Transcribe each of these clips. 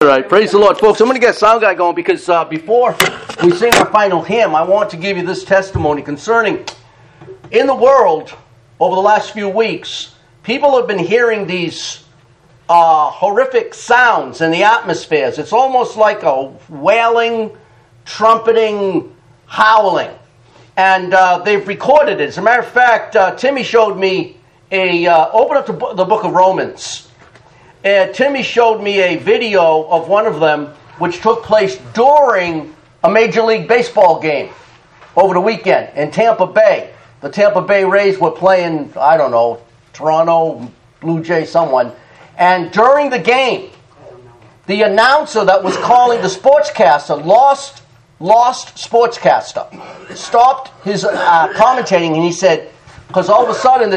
right, praise the Lord. Folks, I'm going to get sound guy going because before we sing our final hymn, I want to give you this testimony concerning, in the world, over the last few weeks, people have been hearing these horrific sounds in the atmospheres. It's almost like a wailing, trumpeting, howling. And they've recorded it. As a matter of fact, Timmy showed me open up the book of Romans. Timmy showed me a video of one of them which took place during a Major League Baseball game over the weekend in Tampa Bay. The Tampa Bay Rays were playing, I don't know, Toronto, Blue Jay, someone. And during the game, the announcer that was calling the sportscaster, lost sportscaster, stopped his commentating, and he said, because all of a sudden,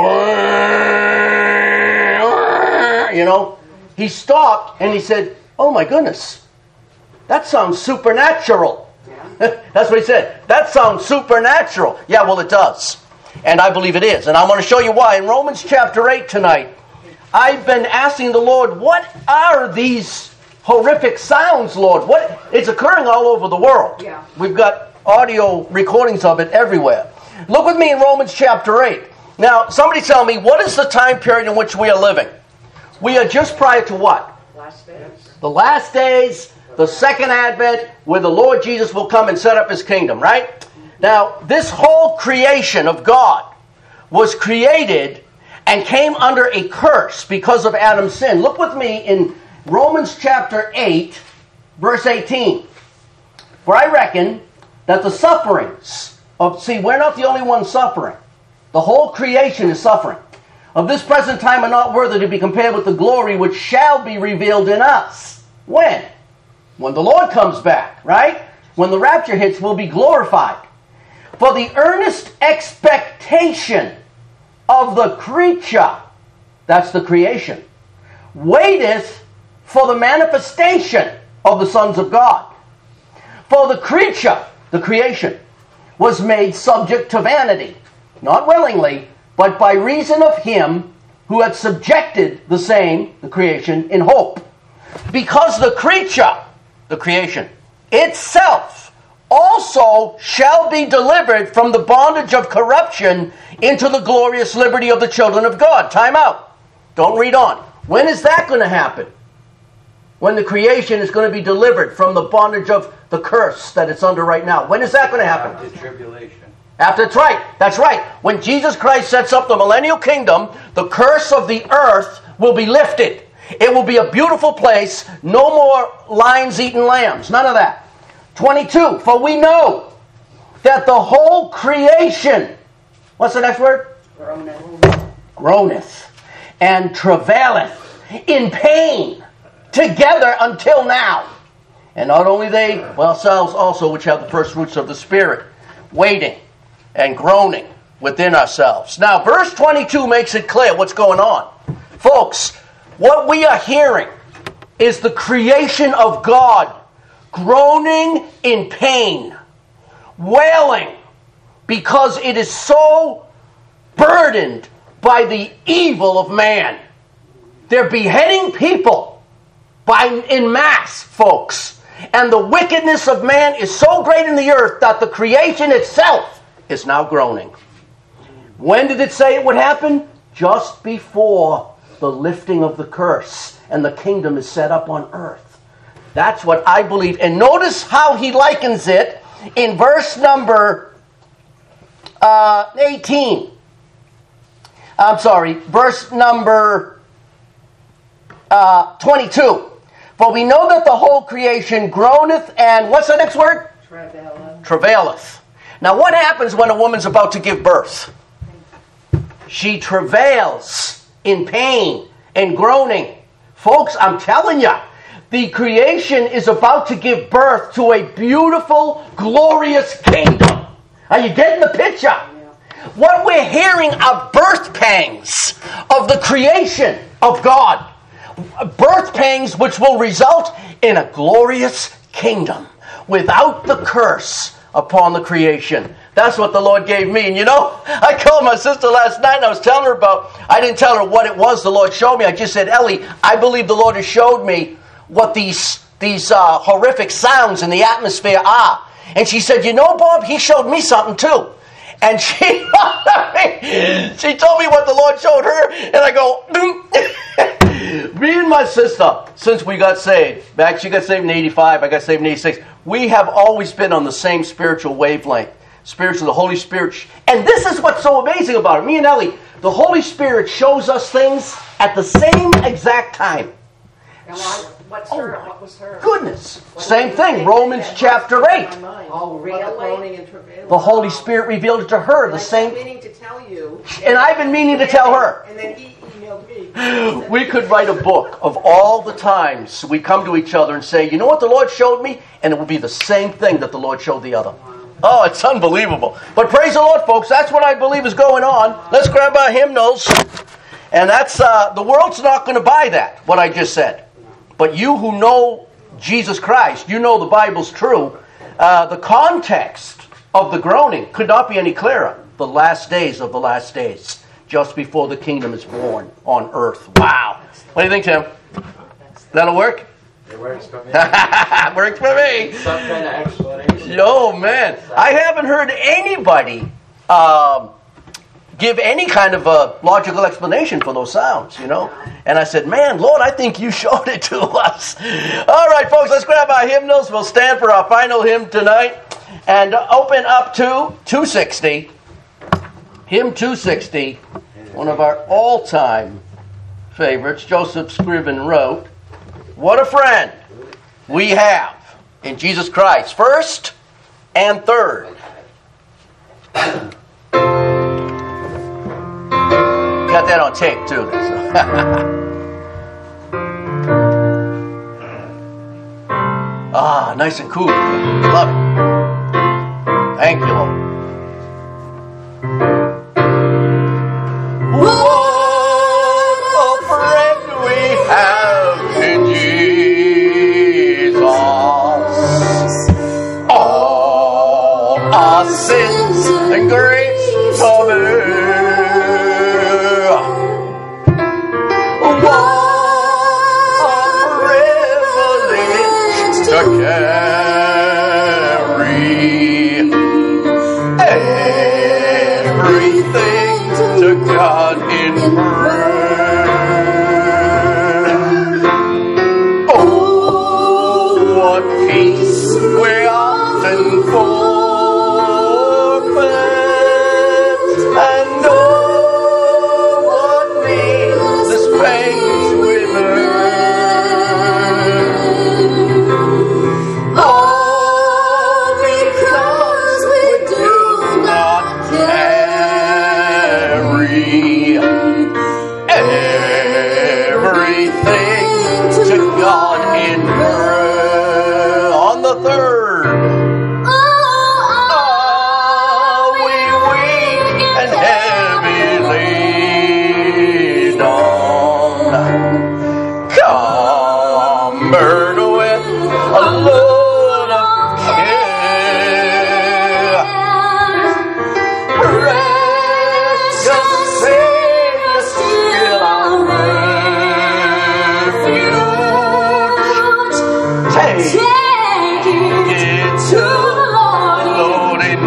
he stopped and he said, "Oh my goodness, that sounds supernatural." That's what he said. That sounds supernatural. Yeah, well, it does. And I believe it is. And I'm going to show you why. In Romans chapter 8 tonight, I've been asking the Lord, what are these horrific sounds, Lord? It's occurring all over the world. Yeah. We've got audio recordings of it everywhere. Look with me in Romans chapter 8. Now, somebody tell me, what is the time period in which we are living? We are just prior to what? Last days. The last days, the second advent, where the Lord Jesus will come and set up His kingdom, right? Now, this whole creation of God was created and came under a curse because of Adam's sin. Look with me in Romans chapter 8, verse 18. For I reckon that the sufferings we're not the only ones suffering. The whole creation is suffering. Of this present time are not worthy to be compared with the glory which shall be revealed in us. When? When the Lord comes back, right? When the rapture hits, we'll be glorified. For the earnest expectation of the creature, that's the creation, waiteth for the manifestation of the sons of God. For the creature, the creation, was made subject to vanity, not willingly, but by reason of Him who had subjected the same, the creation, in hope. Because the creature, the creation, itself also shall be delivered from the bondage of corruption into the glorious liberty of the children of God. Time out. Don't read on. When is that going to happen? When the creation is going to be delivered from the bondage of the curse that it's under right now. When is that going to happen? After tribulation. That's right. That's right. When Jesus Christ sets up the millennial kingdom, the curse of the earth will be lifted. It will be a beautiful place. No more lions eating lambs. None of that. 22. For we know that the whole creation, what's the next word? Groaneth and travaileth in pain together until now. And not only they, but ourselves also, which have the first fruits of the Spirit, waiting and groaning within ourselves. Now, verse 22 makes it clear what's going on. Folks, what we are hearing is the creation of God groaning in pain, wailing, because it is so burdened by the evil of man. They're beheading people in mass, folks. And the wickedness of man is so great in the earth that the creation itself is now groaning. When did it say it would happen? Just before the lifting of the curse and the kingdom is set up on earth. That's what I believe. And notice how he likens it in verse number 18. Verse number 22. For we know that the whole creation groaneth and, what's the next word? Travaileth. Now what happens when a woman's about to give birth? She travails in pain and groaning. Folks, I'm telling you, the creation is about to give birth to a beautiful, glorious kingdom. Are you getting the picture? Yeah. What we're hearing are birth pangs of the creation of God. Birth pangs which will result in a glorious kingdom without the curse upon the creation. That's what the Lord gave me. And I called my sister last night and I was telling her I didn't tell her what it was the Lord showed me. I just said, Ellie, I believe the Lord has showed me what these horrific sounds in the atmosphere are. And she said, you know, Bob, he showed me something too. And she told me what the Lord showed her, and I go, me and my sister, since we got saved, back she got saved in 85, I got saved in 86, we have always been on the same spiritual wavelength. Spiritual, the Holy Spirit. And this is what's so amazing about it. Me and Ellie, the Holy Spirit shows us things at the same exact time. And what was her? Goodness. Same thing, Romans chapter 8. Oh, really? The Holy Spirit revealed it to her, the same. I've been meaning to tell you. And I've been meaning to tell her. And then he emailed me. We could write a book of all the times we come to each other and say, you know what the Lord showed me? And it would be the same thing that the Lord showed the other. Oh, it's unbelievable. But praise the Lord, folks. That's what I believe is going on. Let's grab our hymnals. And that's, the world's not going to buy that, what I just said. But you who know Jesus Christ, you know the Bible's true. The context of the groaning could not be any clearer. The last days of the last days, just before the kingdom is born on earth. Wow. What do you think, Tim? That'll work? It works for me. Works for me. Some kind of explanation. Oh, man. I haven't heard anybody give any kind of a logical explanation for those sounds, you know. And I said, man, Lord, I think you showed it to us. All right, folks, let's grab our hymnals. We'll stand for our final hymn tonight and open up to 260. Hymn 260, one of our all-time favorites. Joseph Scriven wrote, what a friend we have in Jesus Christ, first and third. Got that on tape too. Nice and cool. Love it. Thank you, Lord. What a friend we have in Jesus. All our sins and griefs are bare. To carry everything to God in prayer. Oh, what peace we often forfeit, and oh, what needless pains we bear. Everything to God in prayer. On the third, we weak and heavy laden. Come, burden with a load of care. Precious Savior, still our refuge. Take it to the Lord in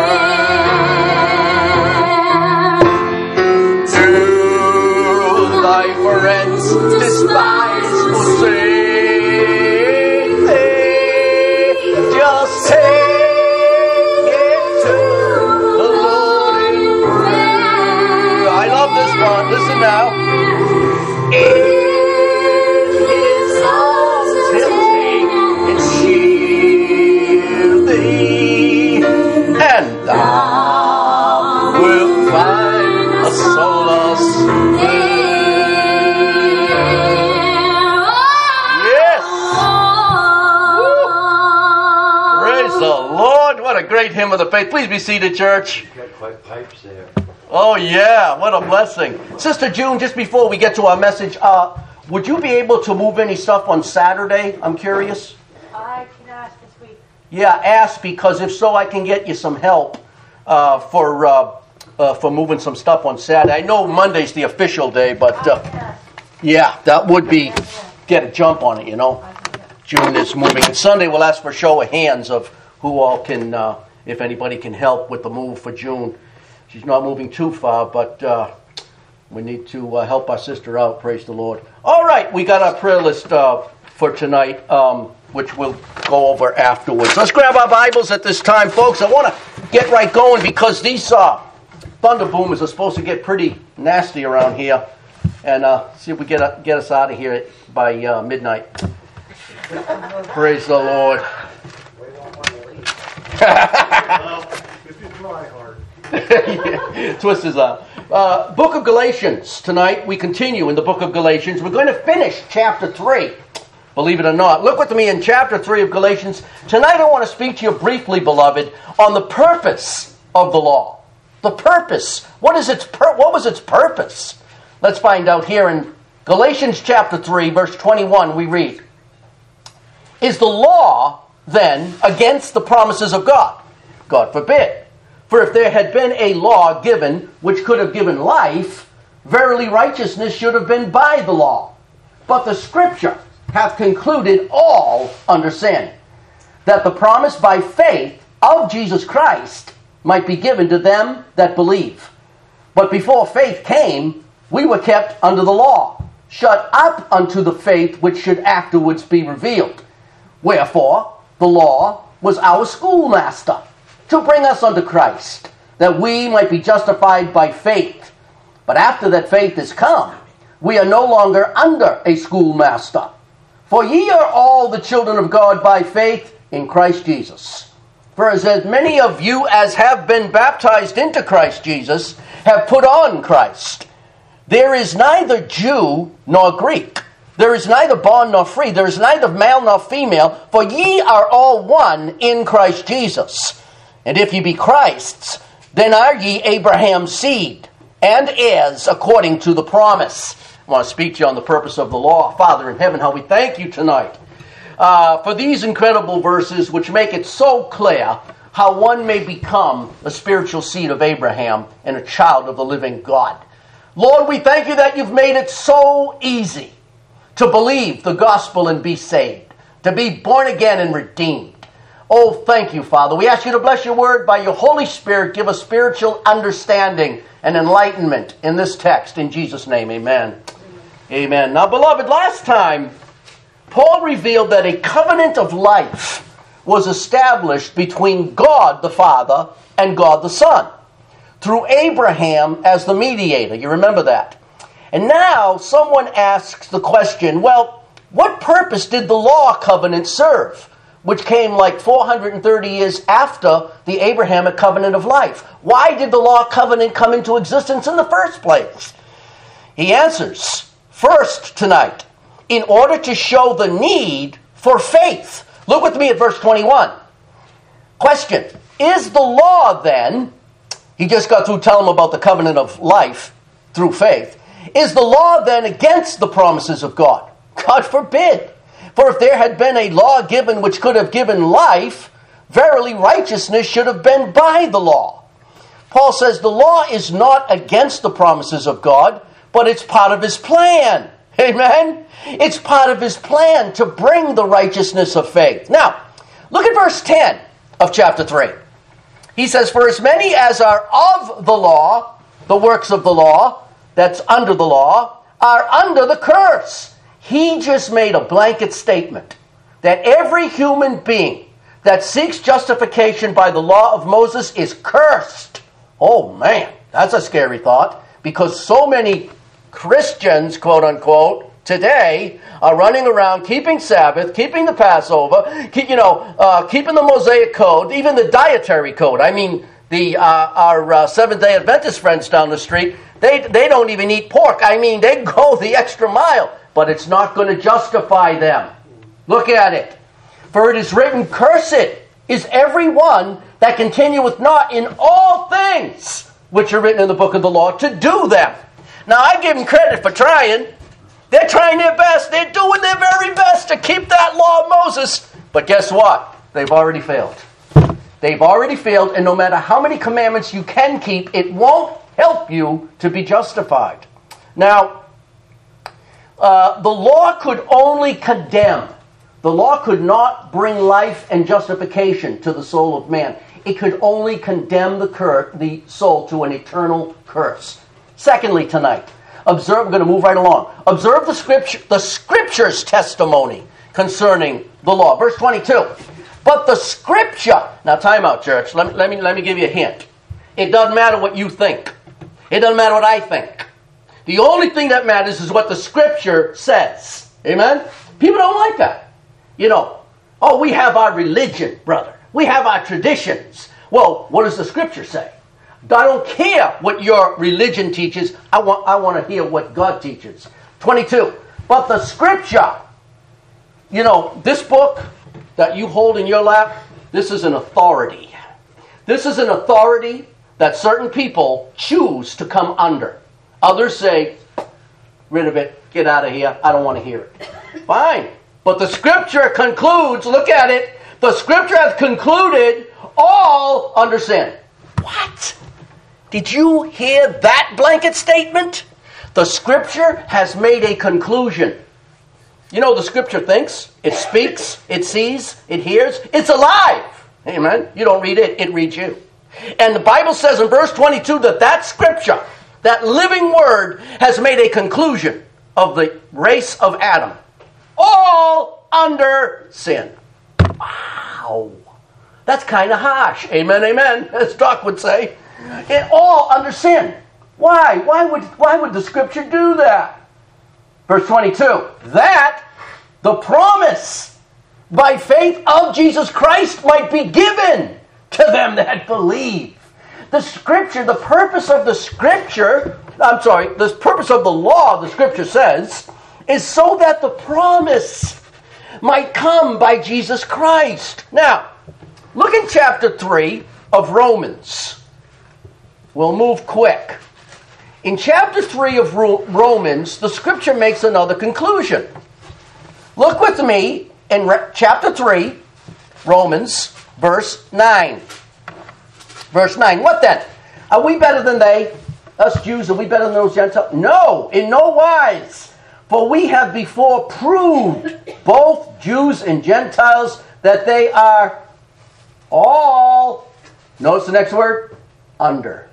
prayer. To thy friends despised forsake thee, just take it to the Lord in prayer. I love this one. Listen now. In his arms he'll take and shield thee, and thou wilt find a solace there. Yes. Woo. Praise the Lord. What a great hymn of the faith. Please be seated, church. You've got quite pipes there. Oh, yeah. What a blessing. Sister June, just before we get to our message, would you be able to move any stuff on Saturday? I'm curious. I can ask this week. Yeah, ask, because if so, I can get you some help for moving some stuff on Saturday. I know Monday's the official day, but yeah, that would be, get a jump on it, you know. June is moving. And Sunday we'll ask for a show of hands of who all can, if anybody can help with the move for June. She's not moving too far, but we need to help our sister out, praise the Lord. All right, we got our prayer list for tonight, which we'll go over afterwards. Let's grab our Bibles at this time, folks. I want to get right going because these thunder boomers are supposed to get pretty nasty around here. And see if we get us out of here by midnight. Praise the Lord. If you try hard. Twist his arm. Book of Galatians. Tonight we continue in the book of Galatians. We're going to finish chapter 3. Believe it or not. Look with me in chapter 3 of Galatians. Tonight I want to speak to you briefly, beloved, on the purpose of the law. The purpose. What was its purpose? Let's find out here in Galatians chapter 3, verse 21, we read, "Is the law, then, against the promises of God? God forbid. For if there had been a law given which could have given life, verily righteousness should have been by the law. But the Scripture hath concluded all understanding, that the promise by faith of Jesus Christ might be given to them that believe. But before faith came, we were kept under the law, shut up unto the faith which should afterwards be revealed. Wherefore, the law was our schoolmaster, to bring us unto Christ, that we might be justified by faith. But after that faith is come, we are no longer under a schoolmaster. For ye are all the children of God by faith in Christ Jesus. For as many of you as have been baptized into Christ Jesus have put on Christ. There is neither Jew nor Greek. There is neither bond nor free. There is neither male nor female. For ye are all one in Christ Jesus. And if ye be Christ's, then are ye Abraham's seed, and heirs according to the promise." I want to speak to you on the purpose of the law. Father in heaven, how we thank you tonight for these incredible verses which make it so clear how one may become a spiritual seed of Abraham and a child of the living God. Lord, we thank you that you've made it so easy to believe the gospel and be saved, to be born again and redeemed. Oh, thank you, Father. We ask you to bless your word by your Holy Spirit. Give us spiritual understanding and enlightenment in this text. In Jesus' name, amen. Amen. Now, beloved, last time, Paul revealed that a covenant of life was established between God the Father and God the Son, through Abraham as the mediator. You remember that. And now, someone asks the question, well, what purpose did the law covenant serve, which came like 430 years after the Abrahamic covenant of life? Why did the law covenant come into existence in the first place? He answers, first tonight, in order to show the need for faith. Look with me at verse 21. Question, is the law then, he just got through telling them about the covenant of life through faith, is the law then against the promises of God? God forbid. For if there had been a law given which could have given life, verily righteousness should have been by the law. Paul says the law is not against the promises of God, but it's part of his plan. Amen? It's part of his plan to bring the righteousness of faith. Now, look at verse 10 of chapter 3. He says, for as many as are of the law, the works of the law, that's under the law, are under the curse. He just made a blanket statement that every human being that seeks justification by the law of Moses is cursed. Oh man, that's a scary thought, because so many Christians, quote unquote, today are running around keeping Sabbath, keeping the Passover, keeping the Mosaic Code, even the dietary code. I mean, our Seventh-day Adventist friends down the street, they don't even eat pork. I mean, they go the extra mile, but it's not going to justify them. Look at it. For it is written, cursed is every one that continueth not in all things which are written in the book of the law to do them. Now, I give them credit for trying. They're trying their best. They're doing their very best to keep that law of Moses. But guess what? They've already failed. They've already failed, and no matter how many commandments you can keep, it won't help you to be justified. Now, the law could only condemn The law could not bring life and justification to the soul of man. It could only condemn the soul to an eternal curse. Secondly, tonight, we're going to move right along. Observe the Scripture's testimony concerning the law. Verse 22. But the Scripture, now time out, church. Let me give you a hint. It doesn't matter what you think. It doesn't matter what I think. The only thing that matters is what the Scripture says. Amen? People don't like that. We have our religion, brother. We have our traditions. Well, what does the Scripture say? I don't care what your religion teaches. I want to hear what God teaches. 22. But the Scripture, this book that you hold in your lap, this is an authority. This is an authority that certain people choose to come under. Others say, rid of it, get out of here, I don't want to hear it. Fine. But the Scripture concludes, look at it, the Scripture has concluded all under sin. What? Did you hear that blanket statement? The Scripture has made a conclusion. The Scripture thinks, it speaks, it sees, it hears, it's alive. Amen? You don't read it, it reads you. And the Bible says in verse 22 that Scripture, that living word, has made a conclusion of the race of Adam. All under sin. Wow. That's kind of harsh. Amen, amen, as Doc would say. It all under sin. Why? Why would the Scripture do that? Verse 22. That the promise by faith of Jesus Christ might be given to them that believe. The Scripture, the purpose of the Scripture, the purpose of the law, the Scripture says, is so that the promise might come by Jesus Christ. Now, look in chapter 3 of Romans. We'll move quick. In chapter 3 of Romans, the Scripture makes another conclusion. Look with me in chapter 3, Romans, verse 9. Verse 9. What then? Are we better than they? Us Jews, are we better than those Gentiles? No, in no wise. For we have before proved, both Jews and Gentiles, that they are all, notice the next word, under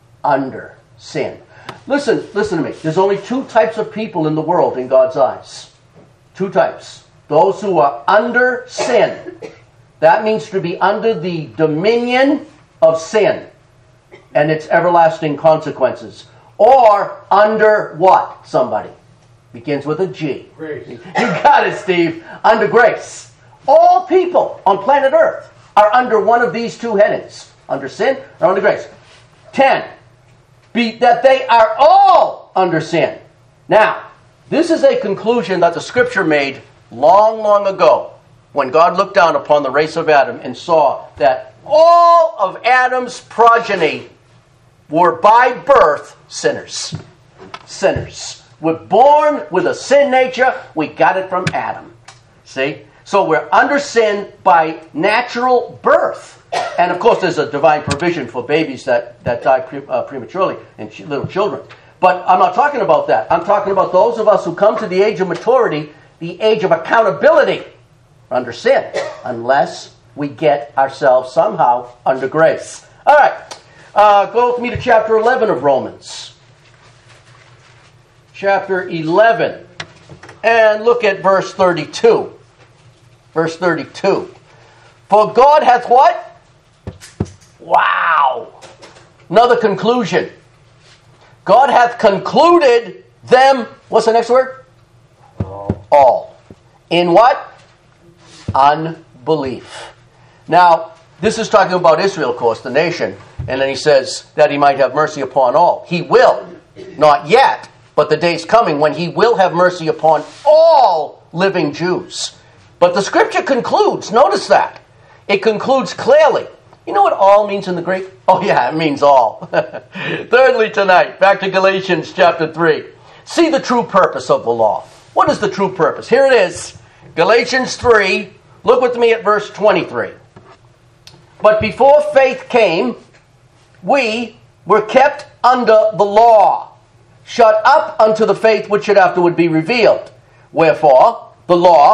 sin. Listen to me. There's only two types of people in the world in God's eyes. Two types. Those who are under sin. That means to be under the dominion of sin and its everlasting consequences. Or under what? Somebody. Begins with a G. Grace. You got it, Steve. Under grace. All people on planet Earth are under one of these two headings. Under sin or under grace. 10. That they are all under sin. Now, this is a conclusion that the Scripture made long, long ago when God looked down upon the race of Adam and saw that all of Adam's progeny were by birth sinners. Sinners. We're born with a sin nature. We got it from Adam. See? So we're under sin by natural birth. And of course there's a divine provision for babies that die prematurely and little children. But I'm not talking about that. I'm talking about those of us who come to the age of maturity, the age of accountability, under sin, unless we get ourselves somehow under grace. All right. Go with me to chapter 11 of Romans. Chapter 11. And look at verse 32. Verse 32. For God hath what? Wow. Another conclusion. God hath concluded them, what's the next word? All. In what? Unbelief. Now, this is talking about Israel, of course, the nation. And then he says that he might have mercy upon all. He will. Not yet. But the day's coming when he will have mercy upon all living Jews. But the Scripture concludes, notice that. It concludes clearly. You know what all means in the Greek? Oh yeah, it means all. Thirdly tonight, back to Galatians chapter 3. See the true purpose of the law. What is the true purpose? Here it is. Galatians 3. Look with me at verse 23. But before faith came, we were kept under the law, shut up unto the faith which should afterward be revealed. Wherefore, the law,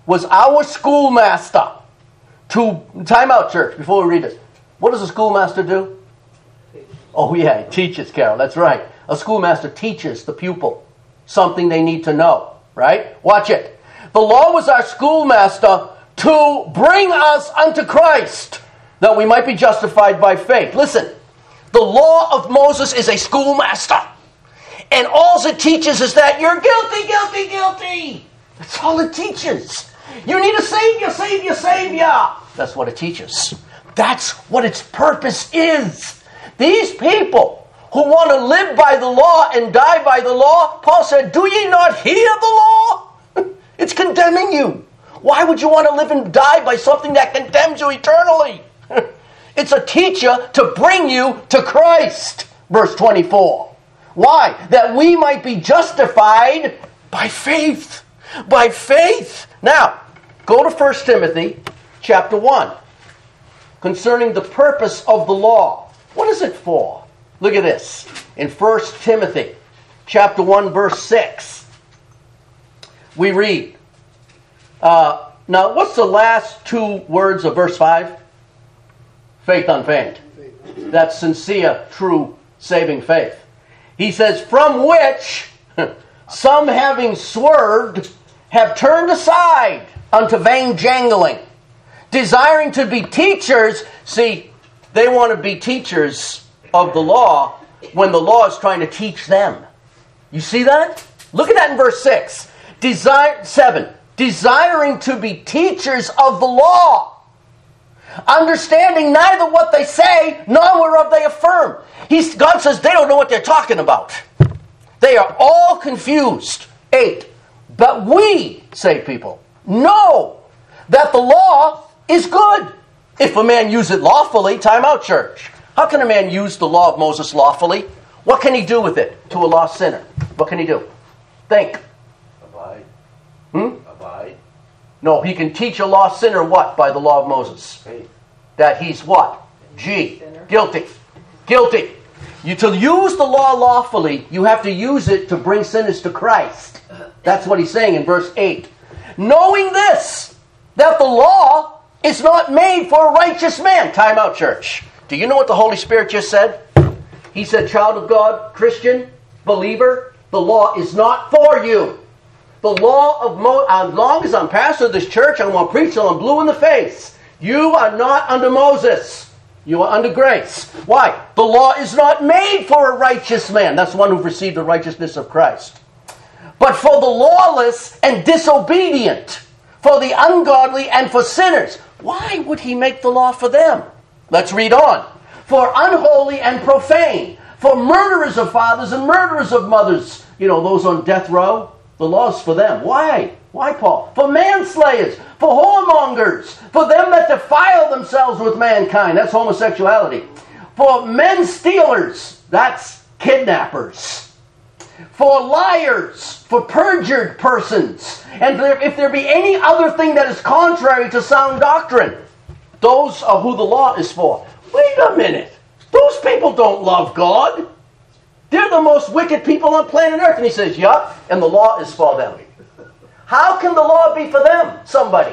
was our schoolmaster to... Time out, church, before we read this. What does a schoolmaster do? Oh, yeah, he teaches, Carol. That's right. A schoolmaster teaches the pupil something they need to know, right? Watch it. The law was our schoolmaster to bring us unto Christ, that we might be justified by faith. Listen, the law of Moses is a schoolmaster. And all it teaches is that you're guilty, guilty, guilty. That's all it teaches. You need a Savior, Savior, Savior. That's what it teaches. That's what its purpose is. These people who want to live by the law and die by the law, Paul said, do ye not hear the law? It's condemning you. Why would you want to live and die by something that condemns you eternally? It's a teacher to bring you to Christ. Verse 24. Why? That we might be justified by faith. By faith. Now, go to 1 Timothy chapter 1. Concerning the purpose of the law. What is it for? Look at this. In 1 Timothy chapter 1 verse 6. We read. Now, what's the last two words of verse 5? Faith unfeigned. That's sincere, true, saving faith. He says, from which some having swerved have turned aside unto vain jangling, desiring to be teachers. See, they want to be teachers of the law when the law is trying to teach them. You see that? Look at that in verse 6. 7. Desiring to be teachers of the law, understanding neither what they say nor whereof they affirm. God says they don't know what they're talking about. They are all confused. 8. But we, say people, know that the law is good. If a man use it lawfully, time out, church. How can a man use the law of Moses lawfully? What can he do with it to a lost sinner? What can he do? Think. Abide. Abide. No, he can teach a lost sinner what by the law of Moses? Faith. That he's what? Guilty. Guilty. To use the law lawfully, you have to use it to bring sinners to Christ. That's what he's saying in verse 8. Knowing this, that the law is not made for a righteous man. Time out, church. Do you know what the Holy Spirit just said? He said, child of God, Christian, believer, the law is not for you. The law of as long as I'm pastor of this church, I'm going to preach till I'm blue in the face. You are not under Moses. You are under grace. Why? The law is not made for a righteous man. That's one who received the righteousness of Christ. But for the lawless and disobedient, for the ungodly and for sinners. Why would he make the law for them? Let's read on. For unholy and profane, for murderers of fathers and murderers of mothers. You know, those on death row. The law's for them. Why? Why, Paul? For manslayers, for whoremongers, for them that defile themselves with mankind. That's homosexuality. For men stealers. That's kidnappers. For liars, for perjured persons. And if there be any other thing that is contrary to sound doctrine. Those are who the law is for. Wait a minute. Those people don't love God. They're the most wicked people on planet Earth. And he says, yup, and the law is for them. How can the law be for them? Somebody.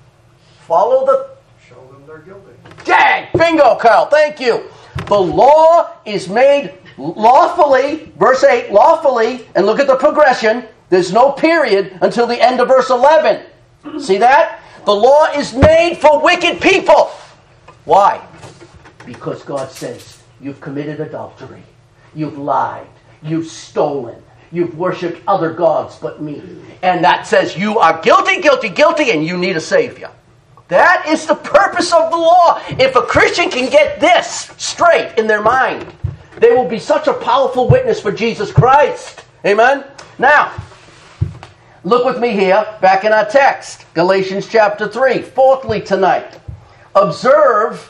Follow the... Show them they're guilty. Dang! Bingo, Carl. Thank you. The law is made lawfully, verse 8, lawfully, and look at the progression. There's no period until the end of verse 11. See that? The law is made for wicked people. Why? Because God says, you've committed adultery. You've lied. You've stolen. You've worshipped other gods but me. And that says you are guilty, guilty, guilty, and you need a Savior. That is the purpose of the law. If a Christian can get this straight in their mind, they will be such a powerful witness for Jesus Christ. Amen? Now, look with me here, back in our text. Galatians chapter 3. Fourthly tonight, observe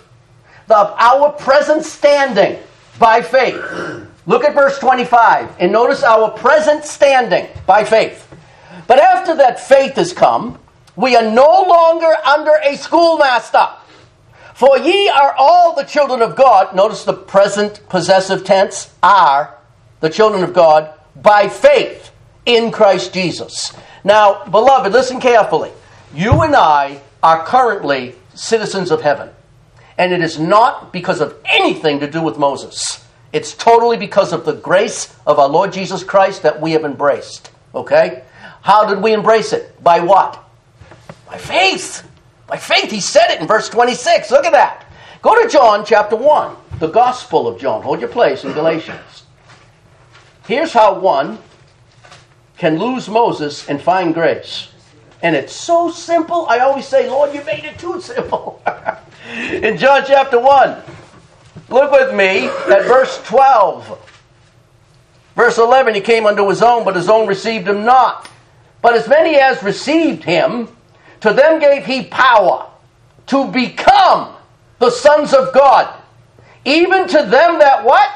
our present standing by faith. Look at verse 25 and notice our present standing by faith. But after that faith has come, we are no longer under a schoolmaster. For ye are all the children of God. Notice the present possessive tense, are the children of God by faith in Christ Jesus. Now, beloved, listen carefully. You and I are currently citizens of heaven. And it is not because of anything to do with Moses. It's totally because of the grace of our Lord Jesus Christ that we have embraced. Okay? How did we embrace it? By what? By faith. By faith. He said it in verse 26. Look at that. Go to John chapter 1. The Gospel of John. Hold your place in Galatians. Here's how one can lose Moses and find grace. And it's so simple. I always say, Lord, you made it too simple. In John chapter 1, look with me at verse 12. Verse 11, he came unto his own, but his own received him not. But as many as received him, to them gave he power to become the sons of God. Even to them that what?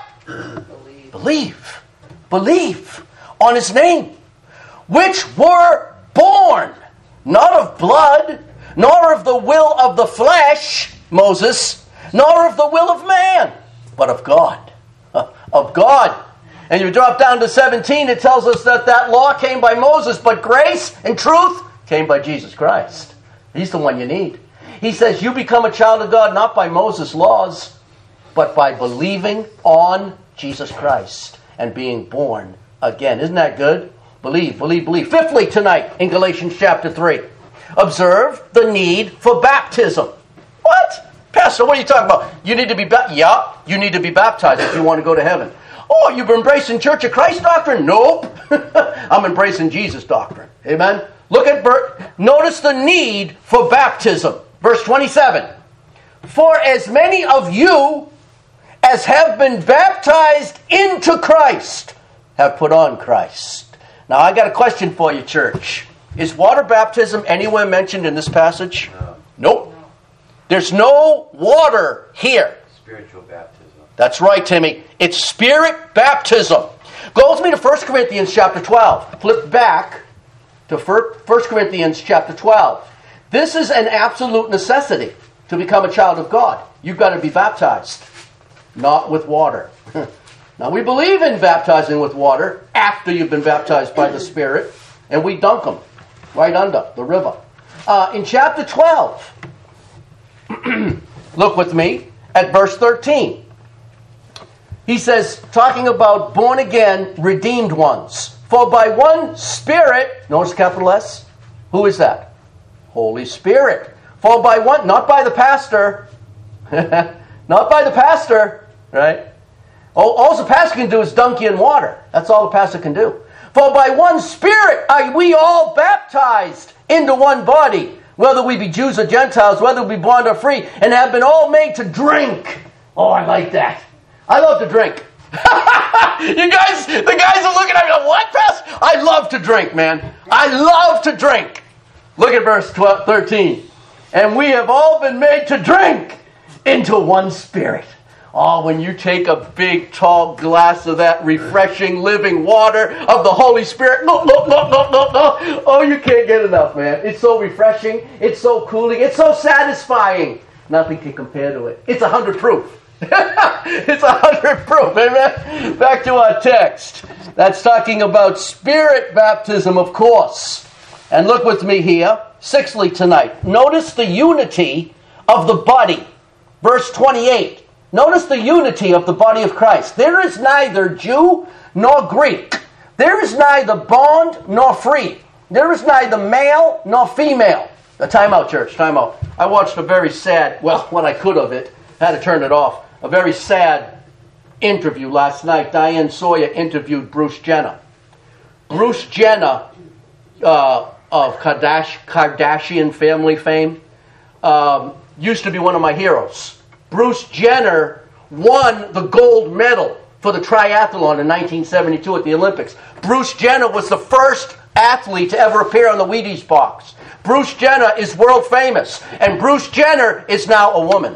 Believe. Believe on his name. Which were born, not of blood, nor of the will of the flesh, Moses, nor of the will of man, but of God. Of God. And you drop down to 17, it tells us that law came by Moses, but grace and truth came by Jesus Christ. He's the one you need. He says you become a child of God not by Moses' laws, but by believing on Jesus Christ and being born again. Isn't that good? Believe, believe, believe. Fifthly, tonight in Galatians chapter 3, observe the need for baptism. What? Pastor, what are you talking about? You need to be baptized. Yeah, you need to be baptized if you want to go to heaven. Oh, you've embracing Church of Christ doctrine? Nope. I'm embracing Jesus doctrine. Amen? Look at, notice the need for baptism. Verse 27. For as many of you as have been baptized into Christ have put on Christ. Now, I got a question for you, church. Is water baptism anywhere mentioned in this passage? No. Nope. There's no water here. Spiritual baptism. That's right, Timmy. It's spirit baptism. Go with me to 1 Corinthians chapter 12. Flip back to 1 Corinthians chapter 12. This is an absolute necessity to become a child of God. You've got to be baptized, not with water. Now, we believe in baptizing with water after you've been baptized by the Spirit, and we dunk them right under the river. In chapter 12, look with me at verse 13. He says, talking about born again, redeemed ones. For by one Spirit, notice capital S, who is that? Holy Spirit. For by one, not by the pastor, not by the pastor, right? All the pastor can do is dunk you in water. That's all the pastor can do. For by one Spirit are we all baptized into one body, whether we be Jews or Gentiles, whether we be bond or free, and have been all made to drink. Oh, I like that. I love to drink. You guys, the guys are looking at me like, what, Pastor? I love to drink, man. I love to drink. Look at verse 13. And we have all been made to drink into one Spirit. Oh, when you take a big, tall glass of that refreshing, living water of the Holy Spirit, no. Oh, you can't get enough, man. It's so refreshing. It's so cooling. It's so satisfying. Nothing can compare to it. It's 100 proof. It's 100 proof. Amen? Back to our text. That's talking about Spirit baptism, of course. And look with me here. Sixthly tonight. Notice the unity of the body. Verse 28. Notice the unity of the body of Christ. There is neither Jew nor Greek. There is neither bond nor free. There is neither male nor female. Time out, church. Time out. I watched a very sad, well, what I could of it. Had to turn it off. A very sad interview last night. Diane Sawyer interviewed Bruce Jenner. Bruce Jenner of Kardashian family fame used to be one of my heroes. Bruce Jenner won the gold medal for the triathlon in 1972 at the Olympics. Bruce Jenner was the first athlete to ever appear on the Wheaties box. Bruce Jenner is world famous, and Bruce Jenner is now a woman.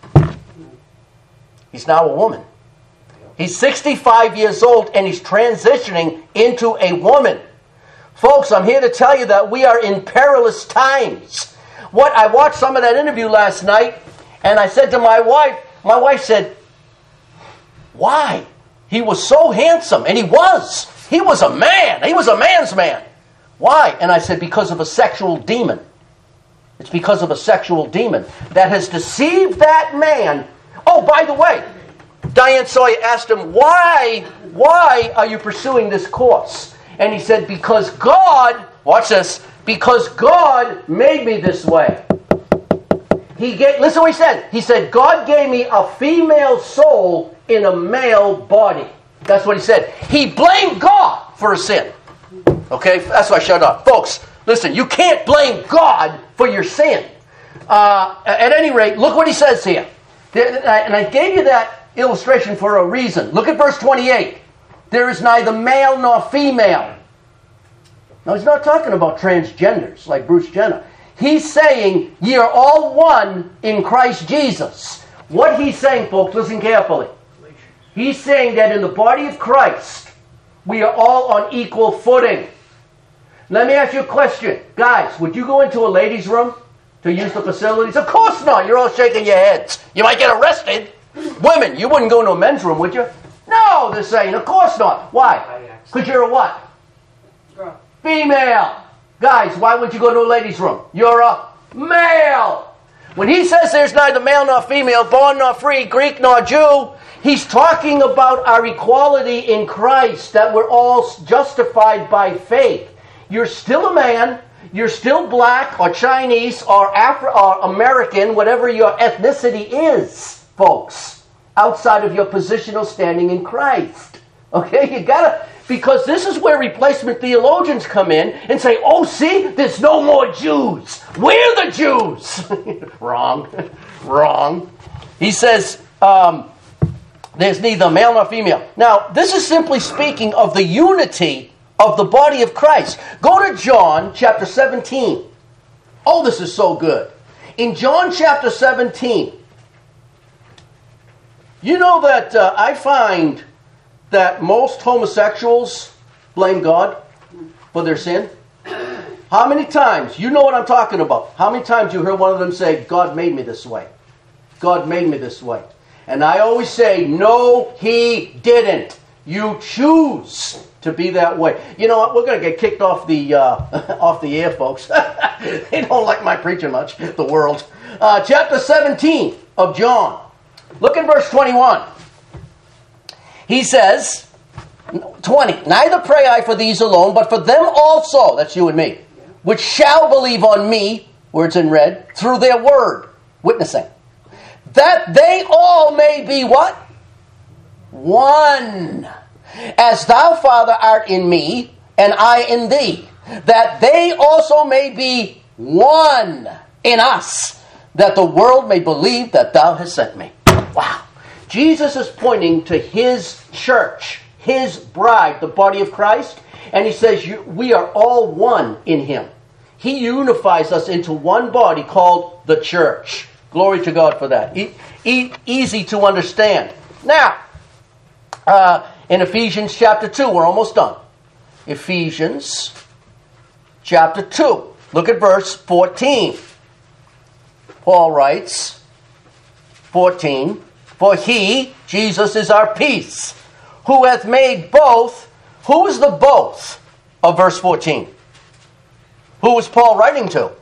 He's now a woman. He's 65 years old, and he's transitioning into a woman. Folks, I'm here to tell you that we are in perilous times. I watched some of that interview last night, and I said to my wife said, why? He was so handsome, and he was. He was a man. He was a man's man. Why? And I said, because of a sexual demon. It's because of a sexual demon that has deceived that man. Oh, by the way, Diane Sawyer asked him, why are you pursuing this course? And he said, because God, watch this, because God made me this way. Listen what he said. He said, God gave me a female soul in a male body. That's what he said. He blamed God for a sin. Okay, that's why I shut up. Folks, listen, you can't blame God for your sin. At any rate, look what he says here. And I gave you that illustration for a reason. Look at verse 28. There is neither male nor female. Now, he's not talking about transgenders like Bruce Jenner. He's saying, ye are all one in Christ Jesus. What he's saying, folks, listen carefully. He's saying that in the body of Christ, we are all on equal footing. Let me ask you a question. Guys, would you go into a ladies' room to use the facilities? Of course not. You're all shaking your heads. You might get arrested. Women, you wouldn't go into a men's room, would you? No, they're saying, of course not. Why? Because you're a what? Girl. Female. Guys, why would you go to a ladies' room? You're a male. When he says there's neither male nor female, born nor free, Greek nor Jew, he's talking about our equality in Christ, that we're all justified by faith. You're still a man, you're still black or Chinese or American, whatever your ethnicity is, folks, outside of your positional standing in Christ. Okay, you gotta, because this is where replacement theologians come in and say, oh, see, there's no more Jews. We're the Jews. Wrong. He says, there's neither male nor female. Now, this is simply speaking of the unity of the body of Christ. Go to John chapter 17. Oh, this is so good. In John chapter 17, you know that I find that most homosexuals blame God for their sin. How many times, you know what I'm talking about, how many times you heard one of them say, God made me this way. God made me this way. And I always say, no, he didn't. You choose to be that way. You know what? We're going to get kicked off the air, folks. They don't like my preaching much, the world. Chapter 17 of John. Look at verse 21. He says, 20, neither pray I for these alone, but for them also, that's you and me, which shall believe on me, words in red, through their word, witnessing, that they all may be what? One. As thou, Father, art in me, and I in thee, that they also may be one in us, that the world may believe that thou hast sent me. Wow. Jesus is pointing to his church, his bride, the body of Christ, and he says we are all one in him. He unifies us into one body called the church. Glory to God for that. Easy to understand. Now, in Ephesians chapter 2, we're almost done. Ephesians chapter 2. Look at verse 14. Paul writes, 14, for he, Jesus, is our peace, who hath made both. Who is the both of verse 14? Who was Paul writing to?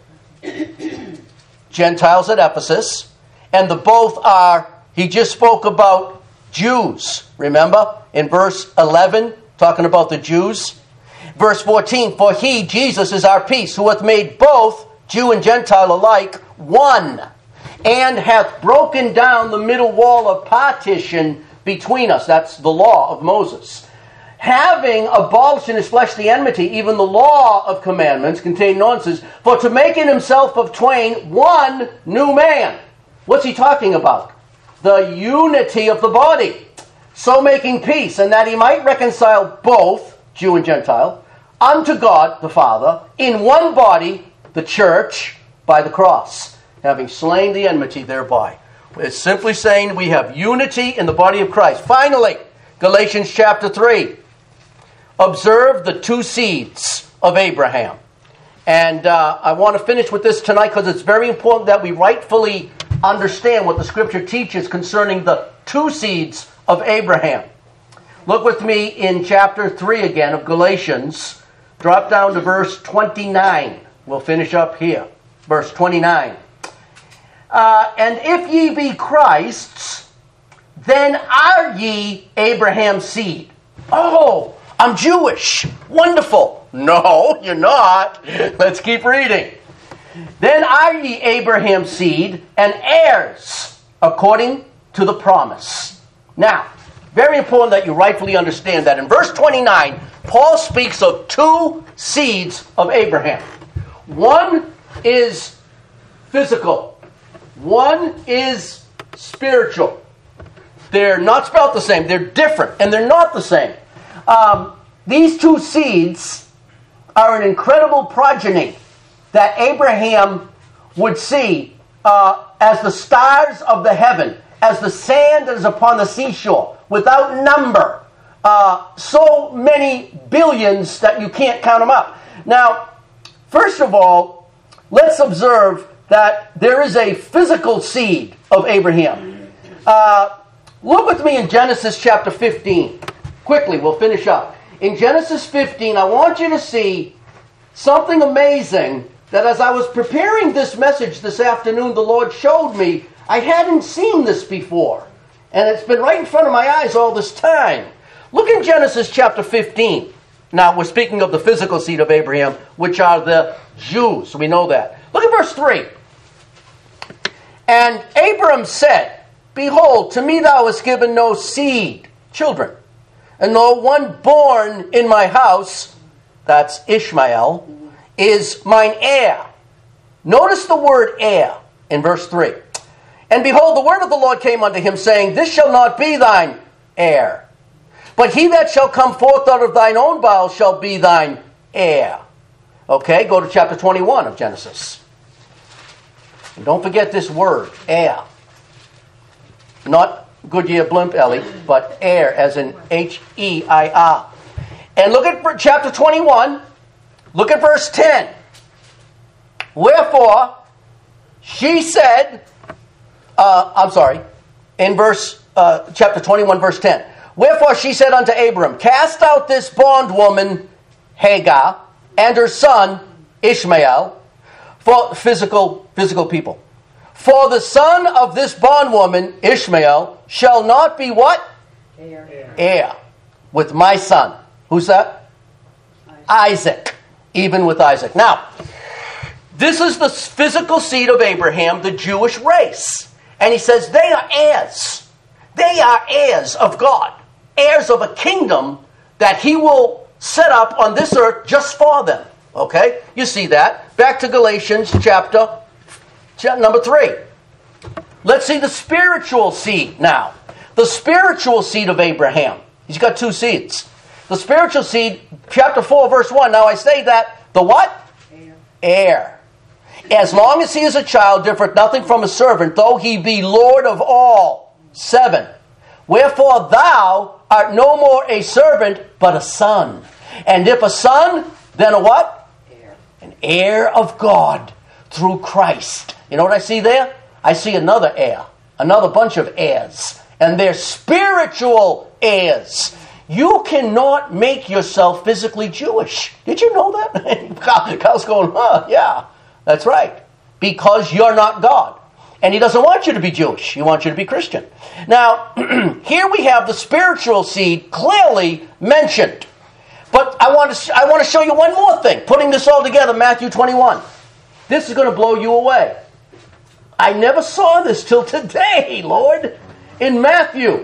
Gentiles at Ephesus. And the both are, he just spoke about Jews. Remember? In verse 11, talking about the Jews. Verse 14, for he, Jesus, is our peace, who hath made both, Jew and Gentile alike, one, and hath broken down the middle wall of partition between us. That's the law of Moses. Having abolished in his flesh the enmity, even the law of commandments contained ordinances, for to make in himself of twain one new man. What's he talking about? The unity of the body. So making peace, and that he might reconcile both, Jew and Gentile, unto God the Father, in one body, the church, by the cross, having slain the enmity thereby. It's simply saying we have unity in the body of Christ. Finally, Galatians chapter 3. Observe the two seeds of Abraham. And I want to finish with this tonight because it's very important that we rightfully understand what the Scripture teaches concerning the two seeds of Abraham. Look with me in chapter 3 again of Galatians. Drop down to verse 29. We'll finish up here. verse 29. And if ye be Christ's, then are ye Abraham's seed. Oh, I'm Jewish. Wonderful. No, you're not. Let's keep reading. Then are ye Abraham's seed and heirs according to the promise. Now, very important that you rightfully understand that. In verse 29, Paul speaks of two seeds of Abraham. One is physical. One is spiritual. They're not spelled the same. They're different, and they're not the same. These two seeds are an incredible progeny that Abraham would see as the stars of the heaven, as the sand that is upon the seashore, without number. So many billions that you can't count them up. Now, first of all, let's observe that there is a physical seed of Abraham. Look with me in Genesis chapter 15. Quickly, we'll finish up. In Genesis 15, I want you to see something amazing that as I was preparing this message this afternoon, the Lord showed me. I hadn't seen this before. And it's been right in front of my eyes all this time. Look in Genesis chapter 15. Now, we're speaking of the physical seed of Abraham, which are the Jews. We know that. Look at verse 3. And Abram said, Behold, to me thou hast given no seed, children, and no one born in my house, that's Ishmael, is mine heir. Notice the word heir in verse 3. And behold, the word of the Lord came unto him, saying, This shall not be thine heir, but he that shall come forth out of thine own bowels shall be thine heir. Okay, go to chapter 21 of Genesis. And don't forget this word, heir. Not Goodyear blimp, Ellie, but heir, as in H-E-I-R. And look at chapter 21. Look at verse 10. Wherefore, she said, in verse chapter 21, verse 10. Wherefore she said unto Abram, Cast out this bondwoman Hagar and her son Ishmael, for physical people. For the son of this bondwoman Ishmael shall not be what? Heir. With my son. Who's that? Isaac. Even with Isaac. Now, this is the physical seed of Abraham, the Jewish race. And he says they are heirs. They are heirs of God. Heirs of a kingdom that he will set up on this earth just for them. Okay? You see that. Back to Galatians chapter number 3. Let's see the spiritual seed now. The spiritual seed of Abraham. He's got two seeds. The spiritual seed, chapter 4, verse 1. Now I say that the what? Heir. As long as he is a child, differeth nothing from a servant, though he be Lord of all. 7. Wherefore thou art no more a servant, but a son. And if a son, then a what? Heir. An heir of God through Christ. You know what I see there? I see another heir. Another bunch of heirs. And they're spiritual heirs. You cannot make yourself physically Jewish. Did you know that? Kyle's going, yeah, that's right. Because you're not God. And he doesn't want you to be Jewish. He wants you to be Christian. Now, here we have the spiritual seed clearly mentioned. But I want to show you one more thing. Putting this all together, Matthew 21. This is going to blow you away. I never saw this till today, Lord. In Matthew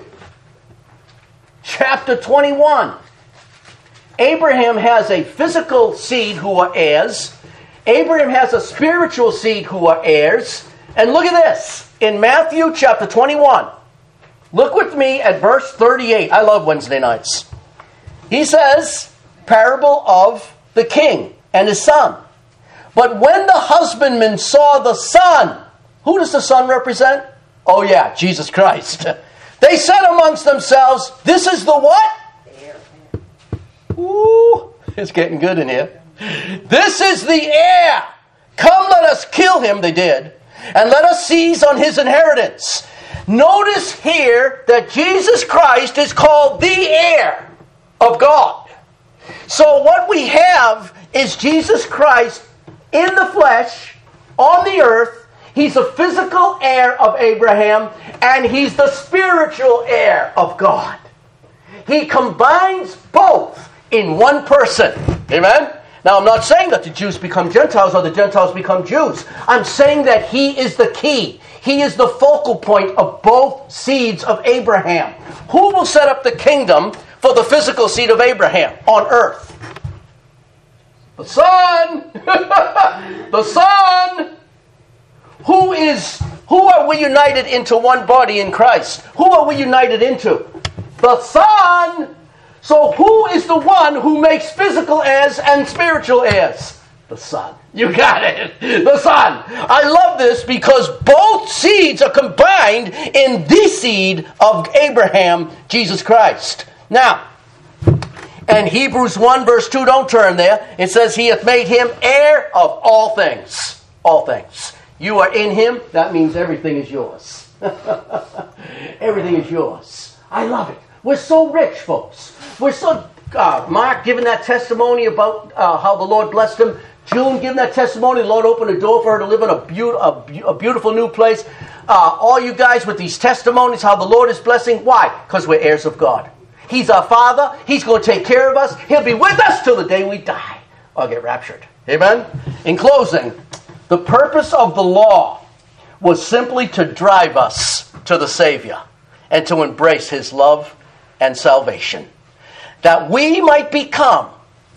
chapter 21. Abraham has a physical seed who are heirs. Abraham has a spiritual seed who are heirs. And look at this. In Matthew chapter 21. Look with me at verse 38. I love Wednesday nights. He says, parable of the king and his son. But when the husbandman saw the son, who does the son represent? Oh yeah, Jesus Christ. They said amongst themselves, this is the what? Ooh, it's getting good in here. This is the heir. Come, let us kill him, they did, and let us seize on his inheritance. Notice here that Jesus Christ is called the heir of God. So what we have is Jesus Christ in the flesh, on the earth. He's a physical heir of Abraham, and he's the spiritual heir of God. He combines both in one person. Amen? Now, I'm not saying that the Jews become Gentiles or the Gentiles become Jews. I'm saying that he is the key. He is the focal point of both seeds of Abraham. Who will set up the kingdom for the physical seed of Abraham on earth? The Son! The Son! Who are we united into one body in Christ? Who are we united into? The Son! So who is the one who makes physical heirs and spiritual heirs? The Son. You got it. The Son. I love this because both seeds are combined in the seed of Abraham, Jesus Christ. Now, and Hebrews 1 verse 2, don't turn there. It says, He hath made him heir of all things. All things. You are in him. That means everything is yours. Everything is yours. I love it. We're so rich, folks. We're so... Mark giving that testimony about how the Lord blessed him. June giving that testimony. The Lord opened a door for her to live in a beautiful new place. All you guys with these testimonies, how the Lord is blessing. Why? Because we're heirs of God. He's our Father. He's going to take care of us. He'll be with us till the day we die or get raptured. Amen? In closing, the purpose of the law was simply to drive us to the Savior and to embrace His love and salvation, that we might become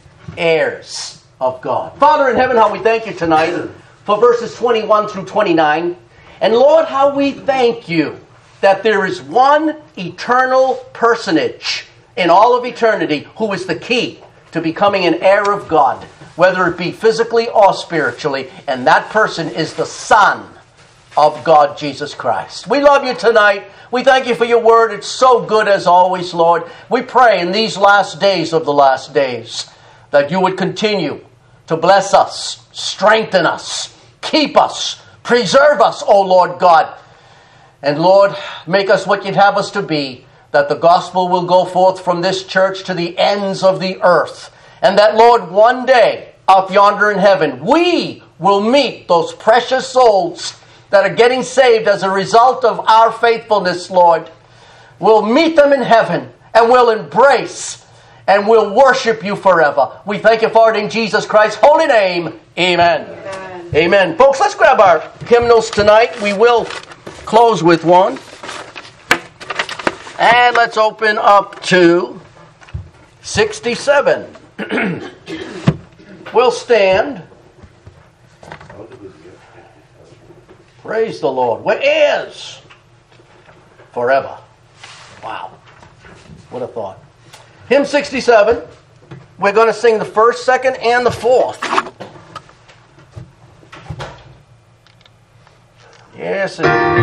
heirs of God. Father in heaven, how we thank you tonight for verses 21 through 29. And Lord, how we thank you that there is one eternal personage in all of eternity who is the key to becoming an heir of God, whether it be physically or spiritually, and that person is the Son of God, Jesus Christ. We love you tonight. We thank you for your word. It's so good as always, Lord. We pray in these last days of the last days that you would continue to bless us, strengthen us, keep us, preserve us, O Lord God. And Lord, make us what you'd have us to be, that the gospel will go forth from this church to the ends of the earth. And that, Lord, one day, up yonder in heaven, we will meet those precious souls that are getting saved as a result of our faithfulness, Lord. We'll meet them in heaven, and we'll embrace, and we'll worship you forever. We thank you for it in Jesus Christ's holy name. Amen. Amen. Amen. Folks, let's grab our hymnals tonight. We will close with one. And let's open up to 67. We'll stand. Praise the Lord. We're heirs forever. Wow. What a thought. Hymn 67. We're going to sing the first, second, and the fourth. Yes,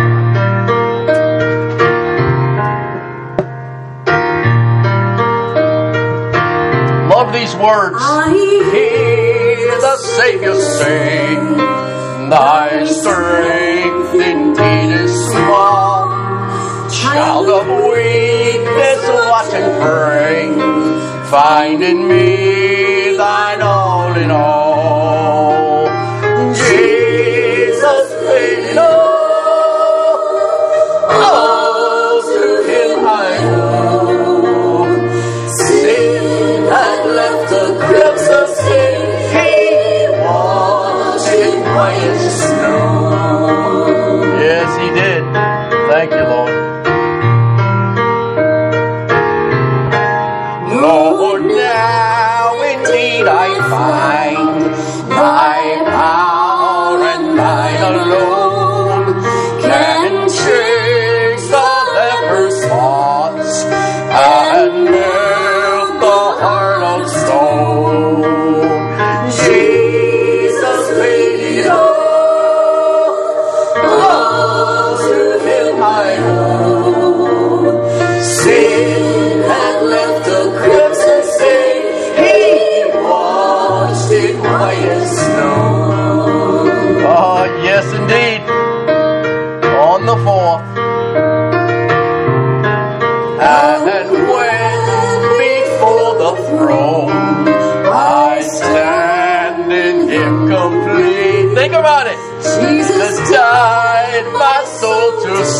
love these words. Hear the Savior sing, thy strength indeed is small. Child of weakness, watch and pray. Find in me thine all in all. Jesus paid it all. Oh, to him I owe. Sin had left the grips of sin. He washed it white as snow. Yes, he did. Thank you, Lord. Lord, now indeed I find thy power and thine alone can change the leper's thoughts and melt the heart of stone. Jesus paid it all. Oh, to him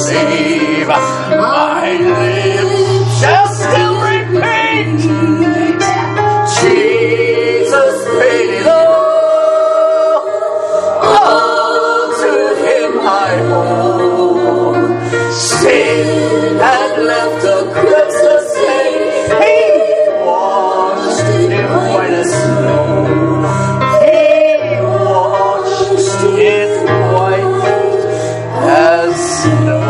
receive. My lips shall still repeat, Jesus paid it all. All to Him I owe. Sin had left a Christmas stain. He washed it white as snow. He washed it white as snow.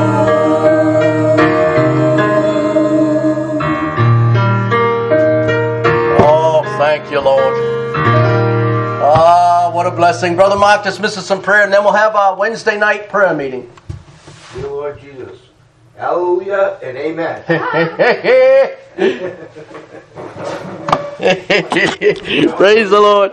Oh, thank you, Lord. Ah, what a blessing. Brother Mark dismisses some prayer, and then we'll have our Wednesday night prayer meeting. Dear Lord Jesus. Hallelujah and amen. Praise the Lord.